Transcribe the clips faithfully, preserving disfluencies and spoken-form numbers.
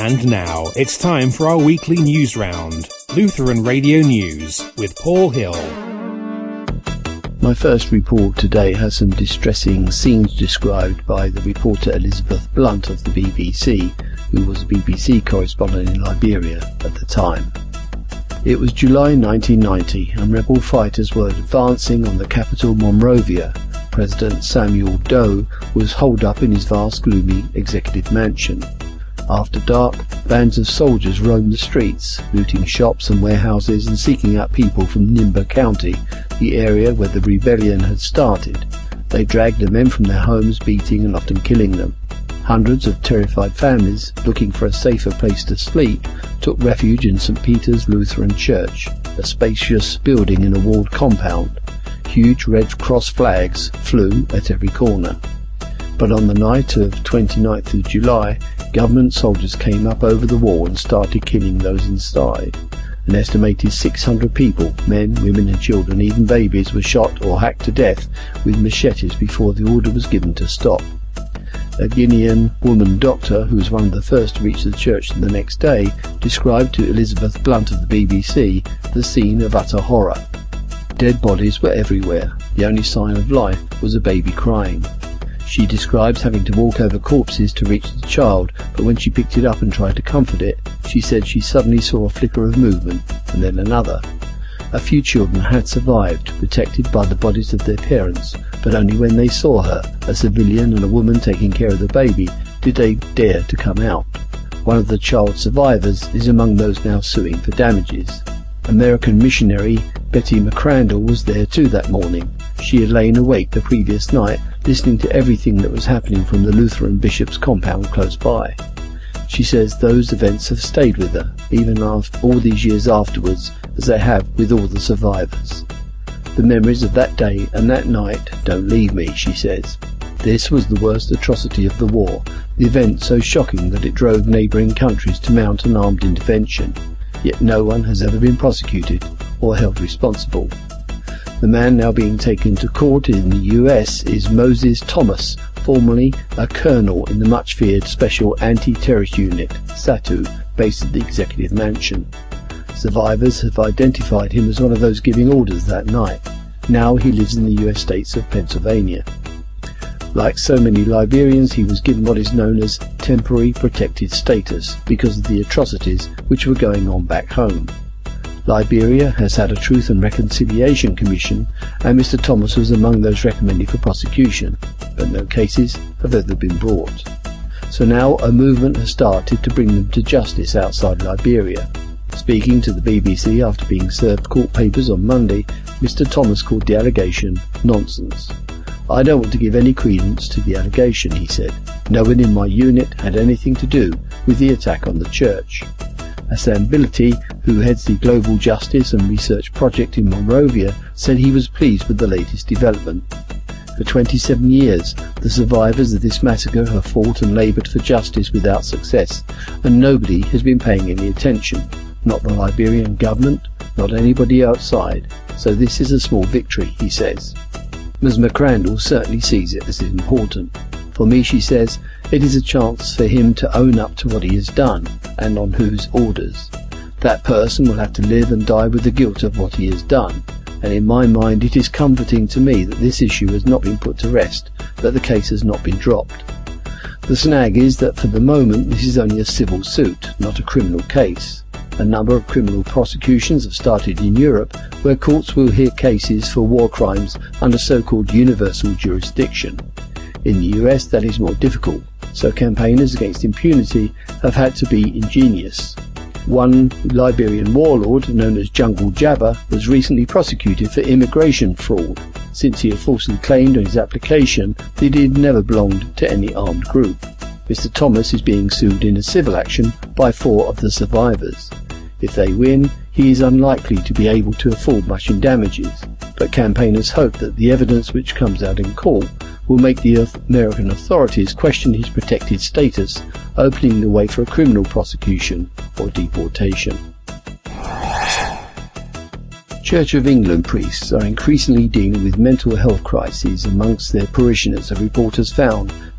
And now it's time for our weekly news round. Lutheran Radio News with Paul Hill. My first report today has some distressing scenes described by the reporter Elizabeth Blunt of the B B C, who was a B B C correspondent in Liberia at the time. It was July nineteen ninety and rebel fighters were advancing on the capital Monrovia. President Samuel Doe was holed up in his vast, gloomy executive mansion. After dark, bands of soldiers roamed the streets, looting shops and warehouses and seeking out people from Nimba County, the area where the rebellion had started. They dragged the men from their homes, beating and often killing them. Hundreds of terrified families, looking for a safer place to sleep, took refuge in Saint Peter's Lutheran Church, a spacious building in a walled compound. Huge Red Cross flags flew at every corner. But on the night of twenty-ninth of July, government soldiers came up over the wall and started killing those inside. An estimated six hundred people, men, women and children, even babies, were shot or hacked to death with machetes before the order was given to stop. A Guinean woman doctor, who was one of the first to reach the church the next day, described to Elizabeth Blunt of the B B C the scene of utter horror. Dead bodies were everywhere. The only sign of life was a baby crying. She describes having to walk over corpses to reach the child, but when she picked it up and tried to comfort it, she said she suddenly saw a flicker of movement, and then another. A few children had survived, protected by the bodies of their parents, but only when they saw her, a civilian and a woman taking care of the baby, did they dare to come out. One of the child survivors is among those now suing for damages. American missionary Betty McCrandle was there too that morning. She had lain awake the previous night, listening to everything that was happening from the Lutheran bishop's compound close by. She says those events have stayed with her, even after all these years afterwards, as they have with all the survivors. The memories of that day and that night don't leave me, she says. This was the worst atrocity of the war, the event so shocking that it drove neighbouring countries to mount an armed intervention. Yet no one has ever been prosecuted or held responsible. The man now being taken to court in the U S is Moses Thomas, formerly a colonel in the much-feared Special Anti-Terrorist Unit, SATU, based at the Executive Mansion. Survivors have identified him as one of those giving orders that night. Now he lives in the U S states of Pennsylvania. Like so many Liberians, he was given what is known as temporary protected status because of the atrocities which were going on back home. Liberia has had a Truth and Reconciliation Commission, and Mister Thomas was among those recommended for prosecution, but no cases have ever been brought. So now a movement has started to bring them to justice outside Liberia. Speaking to the B B C after being served court papers on Monday, Mister Thomas called the allegation nonsense. I don't want to give any credence to the allegation, he said. No one in my unit had anything to do with the attack on the church. Hassan Bilati, who heads the Global Justice and Research Project in Monrovia, said he was pleased with the latest development. For twenty-seven years, the survivors of this massacre have fought and laboured for justice without success, and nobody has been paying any attention. Not the Liberian government, not anybody outside. So this is a small victory, he says. Miz McCrandle certainly sees it as important. For me, she says, it is a chance for him to own up to what he has done, and on whose orders. That person will have to live and die with the guilt of what he has done, and in my mind it is comforting to me that this issue has not been put to rest, that the case has not been dropped. The snag is that for the moment this is only a civil suit, not a criminal case. A number of criminal prosecutions have started in Europe, where courts will hear cases for war crimes under so-called universal jurisdiction. In the U S that is more difficult, so campaigners against impunity have had to be ingenious. One Liberian warlord, known as Jungle Jabba, was recently prosecuted for immigration fraud, since he had falsely claimed on his application that he had never belonged to any armed group. Mister Thomas is being sued in a civil action by four of the survivors. If they win, he is unlikely to be able to afford much in damages, but campaigners hope that the evidence which comes out in court will make the American authorities question his protected status, opening the way for a criminal prosecution or deportation. Church of England priests are increasingly dealing with mental health crises amongst their parishioners, a report has found,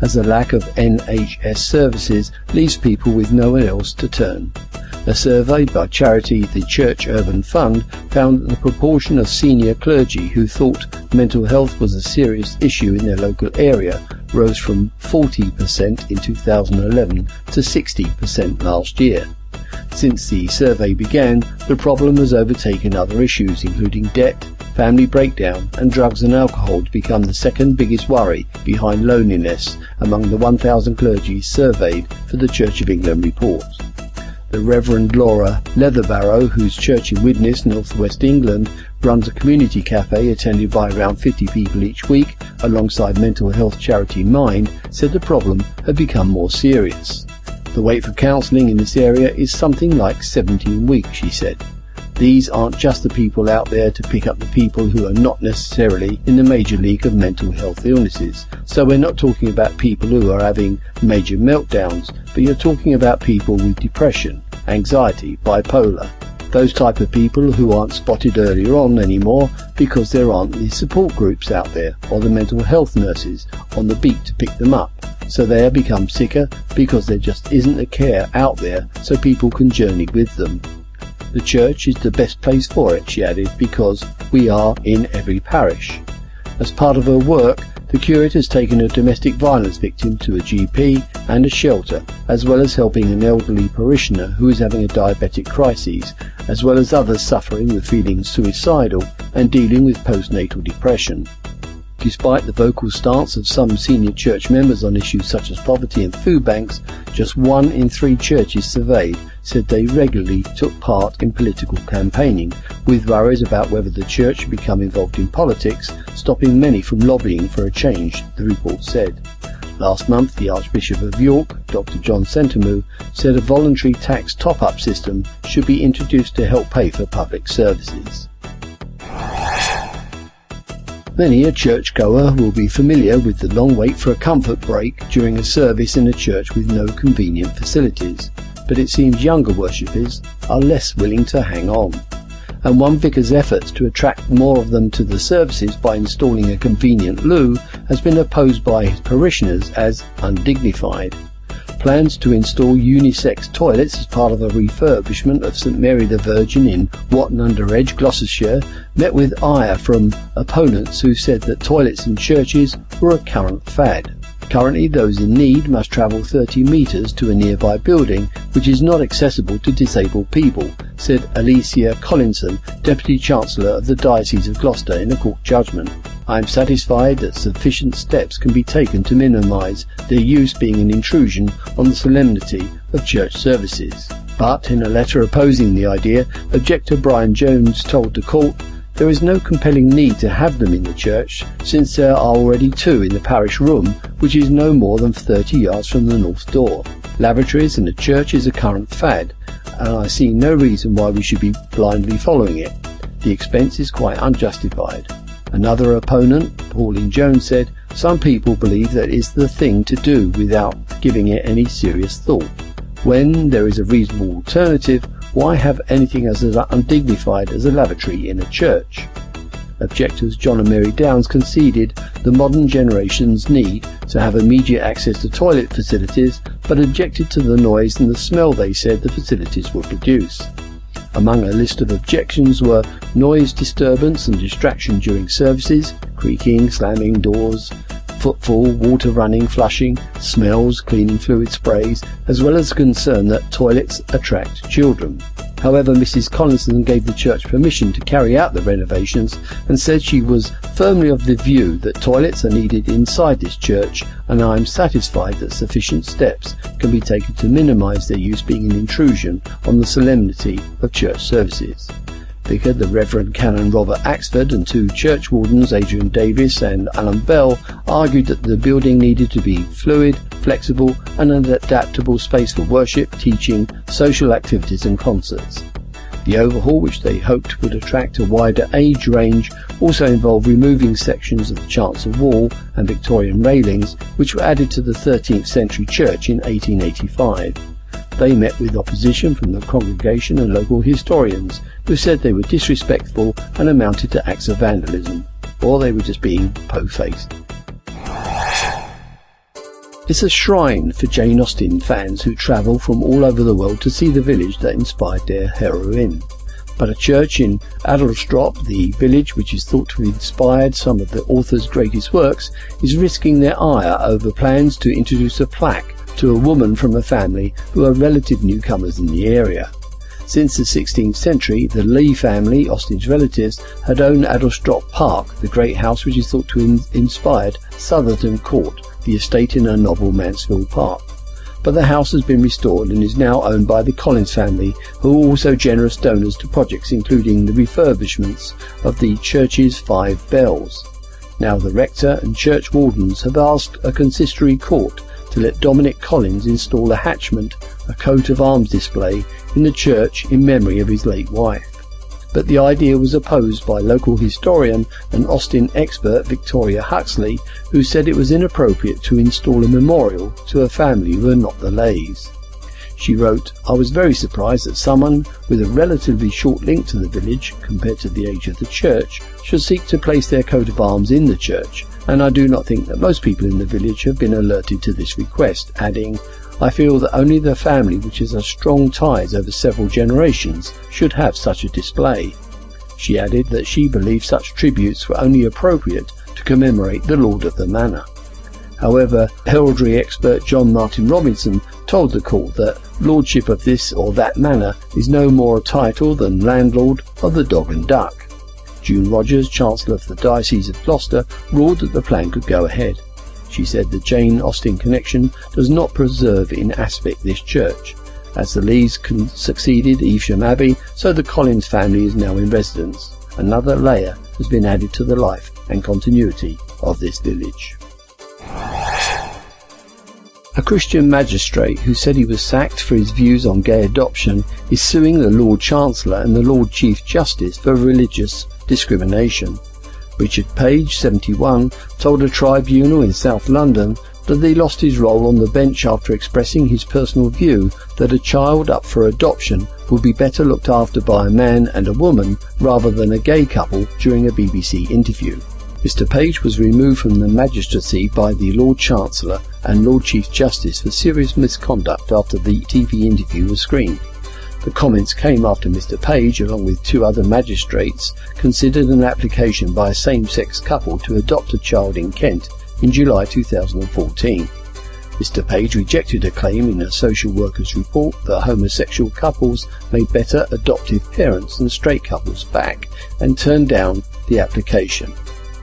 as a lack of N H S services leaves people with nowhere else to turn. A survey by charity The Church Urban Fund found that the proportion of senior clergy who thought mental health was a serious issue in their local area rose from forty percent in two thousand eleven to sixty percent last year. Since the survey began, the problem has overtaken other issues including debt, family breakdown and drugs and alcohol to become the second biggest worry behind loneliness among the one thousand clergy surveyed for the Church of England report. The Reverend Laura Leatherbarrow, whose church in Widnes, North West England, runs a community cafe attended by around fifty people each week alongside mental health charity Mind, said the problem had become more serious. The wait for counselling in this area is something like seventeen weeks, she said. These aren't just the people out there to pick up the people who are not necessarily in the major league of mental health illnesses. So we're not talking about people who are having major meltdowns, but you're talking about people with depression, anxiety, bipolar, those type of people who aren't spotted earlier on anymore because there aren't the support groups out there or the mental health nurses on the beat to pick them up. So they have become sicker because there just isn't the care out there so people can journey with them. The church is the best place for it, she added, because we are in every parish. As part of her work, the curate has taken a domestic violence victim to a G P and a shelter, as well as helping an elderly parishioner who is having a diabetic crisis, as well as others suffering with feeling suicidal and dealing with postnatal depression. Despite the vocal stance of some senior church members on issues such as poverty and food banks, just one in three churches surveyed said they regularly took part in political campaigning, with worries about whether the church should become involved in politics, stopping many from lobbying for a change, the report said. Last month, the Archbishop of York, Doctor John Sentamu, said a voluntary tax top-up system should be introduced to help pay for public services. Many a churchgoer will be familiar with the long wait for a comfort break during a service in a church with no convenient facilities, but it seems younger worshippers are less willing to hang on. And one vicar's efforts to attract more of them to the services by installing a convenient loo has been opposed by his parishioners as undignified. Plans to install unisex toilets as part of a refurbishment of St Mary the Virgin in Watton-under-Edge, Gloucestershire, met with ire from opponents who said that toilets in churches were a current fad. Currently, those in need must travel thirty metres to a nearby building, which is not accessible to disabled people, said Alicia Collinson, Deputy Chancellor of the Diocese of Gloucester, in a court judgment. I am satisfied that sufficient steps can be taken to minimise their use being an intrusion on the solemnity of church services. But in a letter opposing the idea, objector Brian Jones told the court, there is no compelling need to have them in the church, since there are already two in the parish room, which is no more than thirty yards from the north door. Lavatories in a church is a current fad, and I see no reason why we should be blindly following it. The expense is quite unjustified. Another opponent, Pauline Jones, said, some people believe that it's the thing to do without giving it any serious thought. When there is a reasonable alternative, why have anything as undignified as a lavatory in a church? Objectors John and Mary Downs conceded the modern generation's need to have immediate access to toilet facilities, but objected to the noise and the smell they said the facilities would produce. Among a list of objections were noise disturbance and distraction during services, creaking, slamming doors, footfall, water running, flushing, smells, cleaning fluid sprays, as well as concern that toilets attract children. However, Missus Collinson gave the church permission to carry out the renovations and said she was firmly of the view that toilets are needed inside this church, and I am satisfied that sufficient steps can be taken to minimise their use being an intrusion on the solemnity of church services. Vicar the Reverend Canon Robert Axford and two church wardens, Adrian Davis and Alan Bell, argued that the building needed to be fluid, flexible and an adaptable space for worship, teaching, social activities and concerts. The overhaul, which they hoped would attract a wider age range, also involved removing sections of the chancel wall and Victorian railings, which were added to the thirteenth century church in eighteen eighty-five. They met with opposition from the congregation and local historians, who said they were disrespectful and amounted to acts of vandalism, or they were just being po-faced. It's a shrine for Jane Austen fans who travel from all over the world to see the village that inspired their heroine. But a church in Adlestrop, the village which is thought to have inspired some of the author's greatest works, is risking their ire over plans to introduce a plaque to a woman from a family who are relative newcomers in the area. Since the sixteenth century, the Lee family, Austen's relatives, had owned Adlestrop Park, the great house which is thought to have inspired Southerton Court, the estate in her novel Mansfield Park. But the house has been restored and is now owned by the Collins family, who are also generous donors to projects including the refurbishments of the church's five bells. Now the rector and church wardens have asked a consistory court to let Dominic Collins install a hatchment, a coat of arms display, in the church in memory of his late wife. But the idea was opposed by local historian and Austen expert Victoria Huxley, who said it was inappropriate to install a memorial to a family who were not the Leys. She wrote, "I was very surprised that someone with a relatively short link to the village, compared to the age of the church, should seek to place their coat of arms in the church, and I do not think that most people in the village have been alerted to this request," adding, "I feel that only the family which has strong ties over several generations should have such a display." She added that she believed such tributes were only appropriate to commemorate the lord of the manor. However, heraldry expert John Martin Robinson told the court that lordship of this or that manor is no more a title than landlord of the Dog and Duck. June Rogers, Chancellor of the Diocese of Gloucester, ruled that the plan could go ahead. She said the Jane Austen connection does not preserve in aspect this church. As the Lees con- succeeded Evesham Abbey, so the Collins family is now in residence. Another layer has been added to the life and continuity of this village. A Christian magistrate who said he was sacked for his views on gay adoption is suing the Lord Chancellor and the Lord Chief Justice for religious discrimination. Richard Page, seventy-one, told a tribunal in South London that he lost his role on the bench after expressing his personal view that a child up for adoption would be better looked after by a man and a woman rather than a gay couple during a B B C interview. Mister Page was removed from the magistracy by the Lord Chancellor and Lord Chief Justice for serious misconduct after the T V interview was screened. The comments came after Mister Page, along with two other magistrates, considered an application by a same-sex couple to adopt a child in Kent in July two thousand fourteen. Mister Page rejected a claim in a social worker's report that homosexual couples made better adoptive parents than straight couples back, and turned down the application.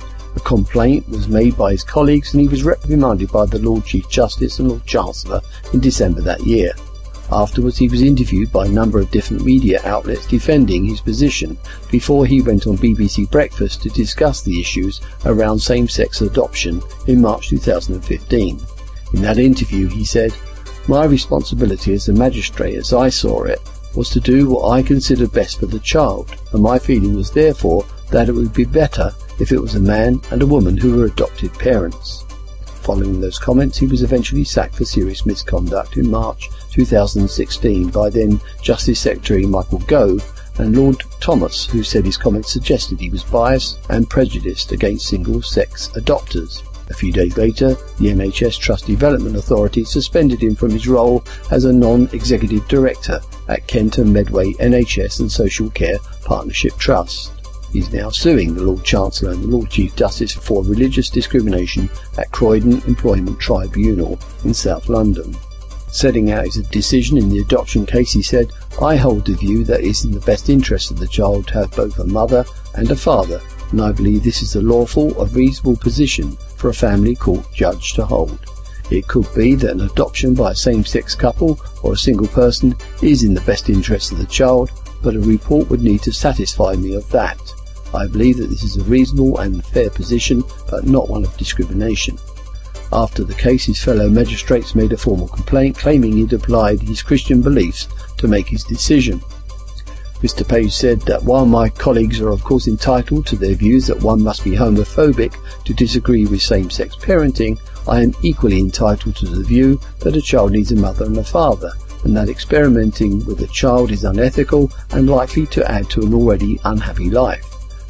A complaint was made by his colleagues and he was reprimanded by the Lord Chief Justice and Lord Chancellor in December that year. Afterwards he was interviewed by a number of different media outlets defending his position before he went on B B C Breakfast to discuss the issues around same-sex adoption in March two thousand fifteen. In that interview he said, "My responsibility as a magistrate, as I saw it, was to do what I considered best for the child, and my feeling was therefore that it would be better if it was a man and a woman who were adopted parents." Following those comments, he was eventually sacked for serious misconduct in March two thousand sixteen by then Justice Secretary Michael Gove and Lord Thomas, who said his comments suggested he was biased and prejudiced against single-sex adopters. A few days later, the N H S Trust Development Authority suspended him from his role as a non-executive director at Kent and Medway N H S and Social Care Partnership Trust. He is now suing the Lord Chancellor and the Lord Chief Justice for religious discrimination at Croydon Employment Tribunal in South London. Setting out his decision in the adoption case, he said, "I hold the view that it is in the best interest of the child to have both a mother and a father, and I believe this is a lawful or reasonable position for a family court judge to hold. It could be that an adoption by a same-sex couple or a single person is in the best interest of the child, but a report would need to satisfy me of that. I believe that this is a reasonable and fair position, but not one of discrimination." After the case, his fellow magistrates made a formal complaint claiming he'd applied his Christian beliefs to make his decision. Mister Page said that while my colleagues are of course entitled to their views that one must be homophobic to disagree with same-sex parenting, I am equally entitled to the view that a child needs a mother and a father, and that experimenting with a child is unethical and likely to add to an already unhappy life.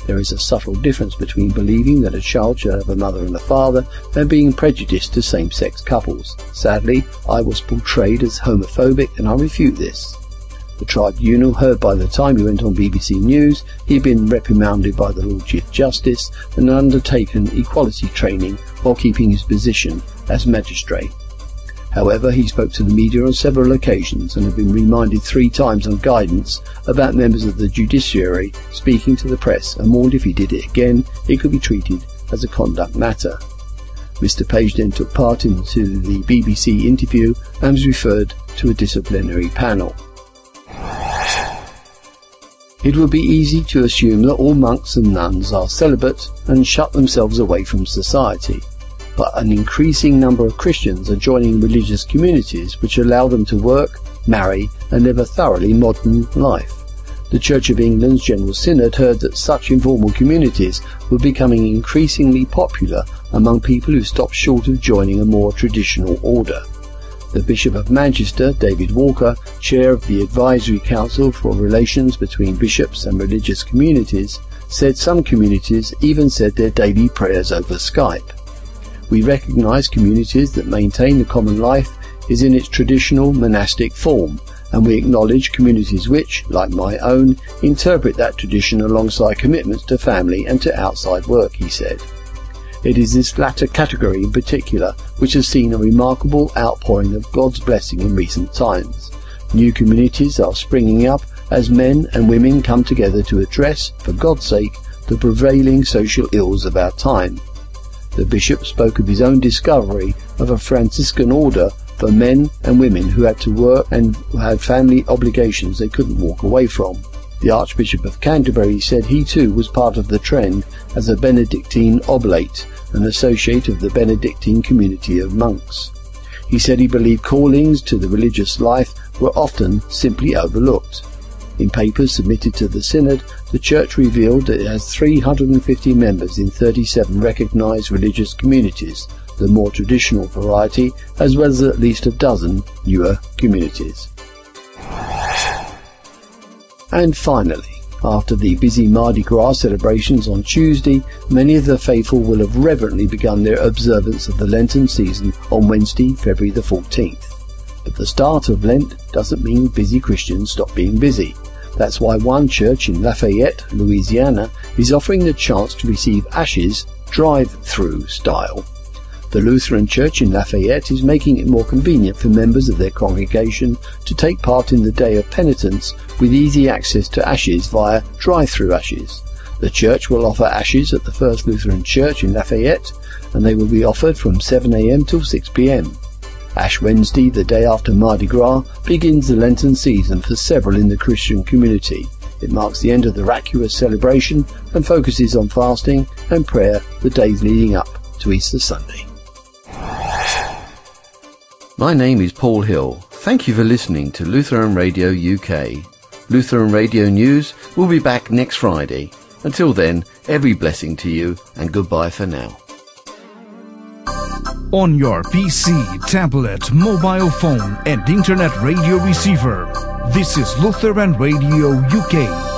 There is a subtle difference between believing that a child should have a mother and a father and being prejudiced to same-sex couples. Sadly, I was portrayed as homophobic, and I refute this. The tribunal heard by the time he went on B B C News he had been reprimanded by the Lord Chief Justice and undertaken equality training while keeping his position as magistrate. However, he spoke to the media on several occasions and had been reminded three times on guidance about members of the judiciary speaking to the press, and warned if he did it again it could be treated as a conduct matter. Mister Page then took part into the B B C interview and was referred to a disciplinary panel. It would be easy to assume that all monks and nuns are celibate and shut themselves away from society, but an increasing number of Christians are joining religious communities which allow them to work, marry and live a thoroughly modern life. The Church of England's General Synod heard that such informal communities were becoming increasingly popular among people who stopped short of joining a more traditional order. The Bishop of Manchester, David Walker, chair of the Advisory Council for Relations between Bishops and Religious Communities, said some communities even said their daily prayers over Skype. We recognise communities that maintain the common life is in its traditional monastic form, and we acknowledge communities which, like my own, interpret that tradition alongside commitments to family and to outside work, he said. It is this latter category in particular which has seen a remarkable outpouring of God's blessing in recent times. New communities are springing up as men and women come together to address, for God's sake, the prevailing social ills of our time. The bishop spoke of his own discovery of a Franciscan order for men and women who had to work and who had family obligations they couldn't walk away from. The Archbishop of Canterbury said he too was part of the trend as a Benedictine oblate, an associate of the Benedictine community of monks. He said he believed callings to the religious life were often simply overlooked. In papers submitted to the Synod, the Church revealed that it has three hundred fifty members in thirty-seven recognised religious communities, the more traditional variety, as well as at least a dozen newer communities. And finally, after the busy Mardi Gras celebrations on Tuesday, many of the faithful will have reverently begun their observance of the Lenten season on Wednesday, February the fourteenth. But the start of Lent doesn't mean busy Christians stop being busy. That's why one church in Lafayette, Louisiana, is offering the chance to receive ashes drive-through style. The Lutheran Church in Lafayette is making it more convenient for members of their congregation to take part in the Day of Penitence with easy access to ashes via drive-through ashes. The church will offer ashes at the First Lutheran Church in Lafayette, and they will be offered from seven a m till six p m Ash Wednesday, the day after Mardi Gras, begins the Lenten season for several in the Christian community. It marks the end of the vacuous celebration and focuses on fasting and prayer the days leading up to Easter Sunday. My name is Paul Hill. Thank you for listening to Lutheran Radio U K. Lutheran Radio News will be back next Friday. Until then, every blessing to you and goodbye for now. On your P C, tablet, mobile phone and internet radio receiver, this is Lutheran Radio U K.